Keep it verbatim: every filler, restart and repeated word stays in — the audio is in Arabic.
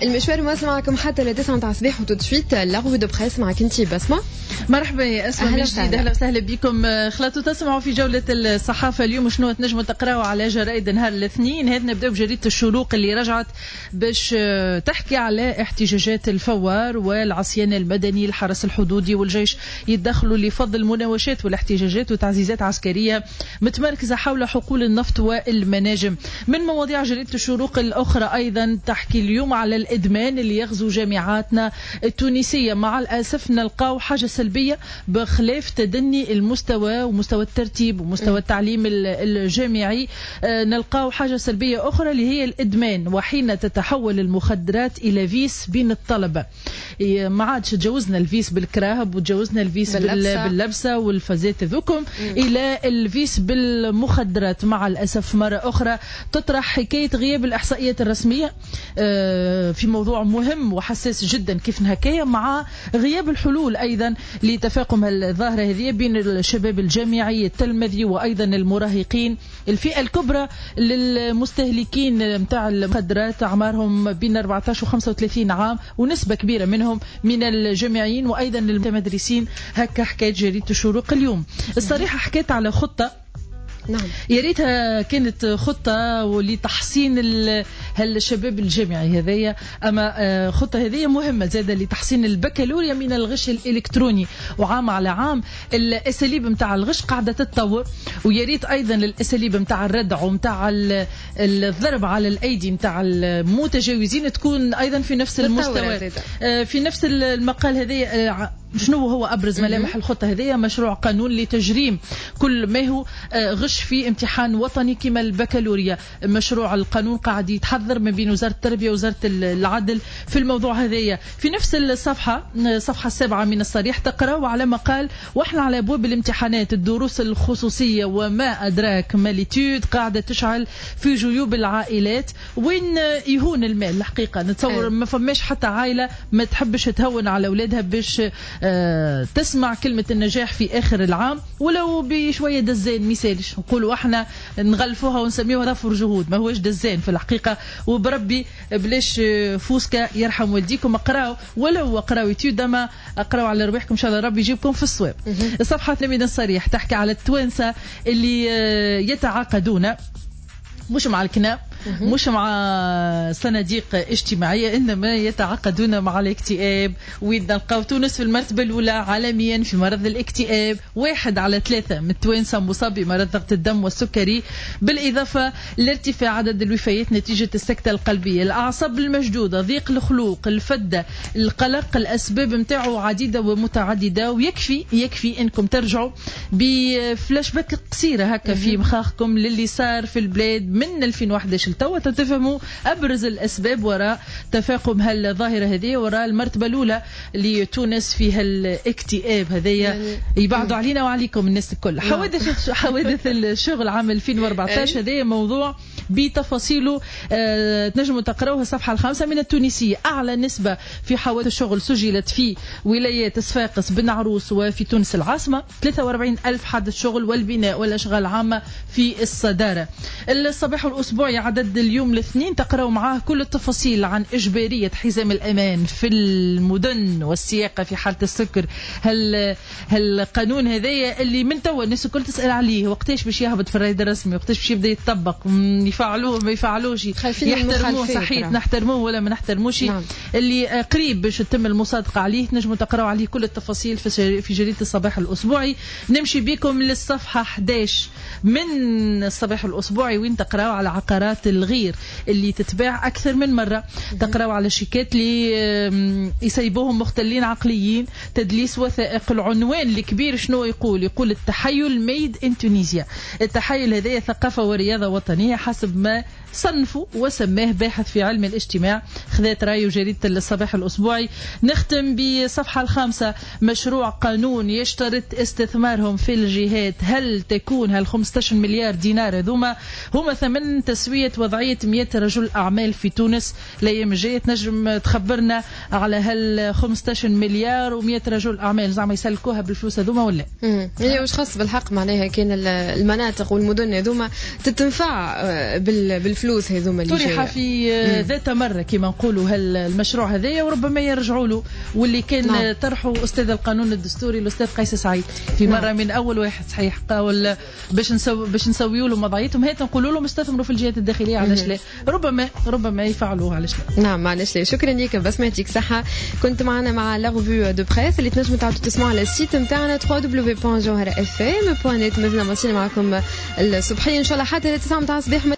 المشوار واصل معكم حتى لتسعة متاع الصباح وتوتشويت لاغوفي دو بريس معك انتي بسمة. مرحبا يا اسماء من جديد، اهلا وسهلا بكم. خلطوا تسمعوا في جولة الصحافة اليوم شنو تنجموا تقراوا على جرائد نهار الاثنين. هذا نبداو بجريدة الشروق اللي رجعت باش تحكي على احتجاجات الفوار والعصيان المدني، الحرس الحدودي والجيش يتدخلوا لفض المناوشات والاحتجاجات وتعزيزات عسكرية متمركزة حول حقول النفط والمناجم. من مواضيع جريدة الشروق الأخرى أيضا تحكي اليوم على الإدمان اللي يغزو جامعاتنا التونسية. مع الأسف نلقاو حاجة سلبية بخلاف تدني المستوى ومستوى الترتيب ومستوى التعليم الجامعي، نلقاو حاجة سلبية أخرى اللي هي الإدمان، وحين تتحول المخدرات إلى فيس بين الطلبة. ما عادش تجوزنا الفيس بالكراهب وتجوزنا الفيس باللبسة, باللبسة والفازات ذوكم إلى الفيس بالمخدرات. مع الأسف مرة أخرى تطرح حكاية غياب الإحصائيات الرسمية في موضوع مهم وحساس جدا كيف هكايا، مع غياب الحلول أيضا لتفاقم الظاهرة هذه بين الشباب الجامعي التلمذي وأيضا المراهقين، الفئة الكبرى للمستهلكين متاع المخدرات أعمارهم بين أربعة عشر و خمسة وثلاثين عام، ونسبة كبيرة منهم من الجامعيين وأيضا المتمدرسين. هكا حكاية جريدة الشروق اليوم. الصريحة حكيت على خطة، نعم يا ريتها كانت خطة ولتحسين الشباب الجامعي هذيا، أما خطة هذه مهمة زادة لتحسين البكالوريا من الغش الإلكتروني. وعام على عام الأساليب متاع الغش قاعدة تتطور، ويا ريت أيضا الأساليب متاع الردع ومتاع الضرب على الأيدي متاع المتجاوزين تكون أيضا في نفس المستوى. في نفس المقال هذه شنو هو أبرز ملامح الخطة هذه؟ مشروع قانون لتجريم كل ما هو غش في امتحان وطني كما البكالوريا. مشروع القانون قاعد يتحضر ما بين وزارة التربية ووزارة العدل في الموضوع هذايا. في نفس الصفحة الصفحة السابعة من الصريح تقرأ على مقال وإحنا على أبواب الامتحانات الدروس الخصوصية وما أدراك ما ليتود قاعدة تشعل في جيوب العائلات. وين يهون المال الحقيقة؟ نتصور ما فماش حتى عائلة ما تحبش تهون على أولادها باش أه تسمع كلمة النجاح في آخر العام ولو بشوية دزان. مثالش نقولوا احنا نغلفوها ونسميوها ضفر جهود، ما هوش دزان في الحقيقة. وبربي بلاش فوسكا يرحم والديكم، اقراوا ولو اقراوا يتيودما اقراوا على ربحكم ان شاء الله ربي يجيبكم في الصواب. الصفحة الثامنة الصريح تحكي على التوانسة اللي يتعاقدون مش مع الكناب مش مع صناديق اجتماعية، إنما يتعاقدون مع الاكتئاب. ونلقاو تونس في المرتبة الأولى عالميا في مرض الاكتئاب، واحد على ثلاثة من التوانسة مصاب بمرض ضغط الدم والسكري، بالإضافة لارتفاع عدد الوفيات نتيجة السكتة القلبية. الأعصاب المشدودة، ضيق الخلوق، الفدة، القلق، الأسباب متاعه عديدة ومتعددة. ويكفي يكفي إنكم ترجعوا بفلاش باك قصيرة هكا في مخاخكم للي صار في البلاد من ألفين وأحد عشر توا تتفهموا أبرز الأسباب وراء تفاقم هالظاهرة هذه، وراء المرتبة الأولى لتونس في هالاكتئاب هذيا يعني يبعدوا علينا وعليكم الناس الكل. حوادث حوادث الشغل عام ألفين وأربعة عشر هذا موضوع بتفاصيله أه تنجموا تقرأوها الصفحة الخامسة من التونسية. أعلى نسبة في حوادث الشغل سجلت في ولايات صفاقس بن عروس وفي تونس العاصمة، ثلاثة وأربعين ألف حادث شغل، والبناء والأشغال العامة في الصدارة. الصباح الأسبوعي عدد اليوم الاثنين تقرأوا معاه كل التفاصيل عن إجبارية حزام الأمان في المدن والسياقة في حالة السكر. هل هالقانون هذايا اللي من توا الناس الكل تسأل عليه وقتاش باش يهبط في الرائد الرسمي، وقتاش باش يبدأ يتطبق، يفعلوه ما يفعلوش، يحترموه صحيح نحترموه ولا ما نحترموش. نعم. اللي قريب باش تتم المصادقة عليه نجموا تقرأوا عليه كل التفاصيل في جريدة الصباح الأسبوعي. نمشي بكم للصفحة أحد عشر من الصباح الأسبوعي وين تقرأوا على عقارات الغير اللي تتباع أكثر من مرة. تقرأوا على شيكات اللي يسيبوهم مختلين عقليين، تدليس وثائق. العنوان الكبير شنو يقول؟ يقول التحيل ميد ان تونيزيا. التحيل هذه ثقافة ورياضة وطنية حسب ما صنفوا وسماه باحث في علم الاجتماع، خذات رايه جريدة الصباح الأسبوعي. نختم بالصفحة الخامسة، مشروع قانون يشترط استثمارهم في الجهات. هل تكون هال خمسة عشر مليار دينار هذوما هما ثمن تسوية وضعية مئة رجل أعمال في تونس؟ الأيام الجاية تنجم تخبرنا على هال خمسة عشر مليار و100 رجل أعمال زعما يسلكوها بالفلوس هذوما ولا؟ هي واش خاص بالحق معناها كان المناطق والمدن هذوما تتنفع بالفلوس هذوما اللي طرح في ذات مرة كما نقولوا هالمشروع هذايا وربما يرجعوا له، واللي كان نعم. طرحه أستاذ القانون الدستوري الأستاذ قيس سعيد في مرة نعم. من أول واحد صحيح قاول باش نسوي باش نسويوا له وضعيتهم هات نقولوا لهم استثمروا في الجهات الداخلية علاش لا، ربما ربما يفعلوه علاش لا. نعم معلش لا. شكرا لك بس ما يعطيك صحة. كنت معنا مع لا ريفيو دو بريس اللي تنجموا تعاودوا تسمعوا على السيت نتاعنا دبليو دبليو دبليو دوت جوهرة اف ام دوت نت. مازلنا ماشيين معكم الصبحية إن شاء الله حتى التسعة متاع الصباح.